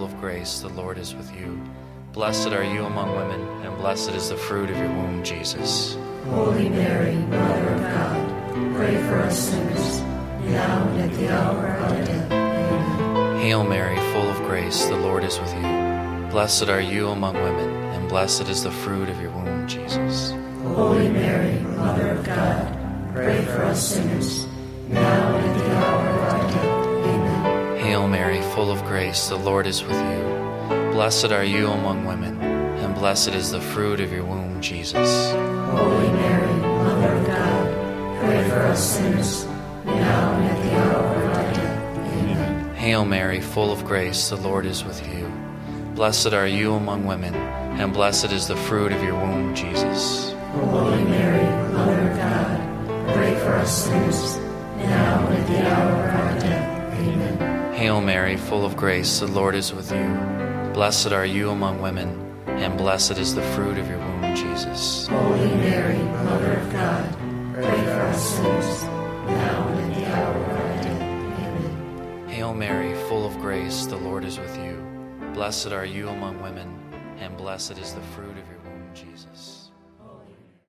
full of grace, the Lord is with you. Blessed are you among women, and blessed is the fruit of your womb, Jesus. Holy Mary, Mother of God, pray for us sinners, now and at the hour of our death. Amen. Hail Mary, full of grace, the Lord is with you. Blessed are you among women, and blessed is the fruit of your womb, Jesus. Holy Mary, Mother of God, pray for us sinners, now and at the hour of our death. Amen. Hail Mary, full of grace, the Lord is with you. Blessed are you among women, and blessed is the fruit of your womb, Jesus. Holy Mary, Mother of God, pray for us sinners, now and at the hour of our death. Amen. Hail Mary, full of grace, the Lord is with you. Blessed are you among women, and blessed is the fruit of your womb, Jesus. Holy Mary, Mother of God, pray for us sinners, now and at the hour of our death. Amen. Hail Mary, full of grace, the Lord is with you. Blessed are you among women, and blessed is the fruit of your womb, Jesus. Holy Mary, Mother of God, pray for us sinners, now and at the hour of our death. Amen. Hail Mary, full of grace, the Lord is with you. Blessed are you among women, and blessed is the fruit of your womb, Jesus.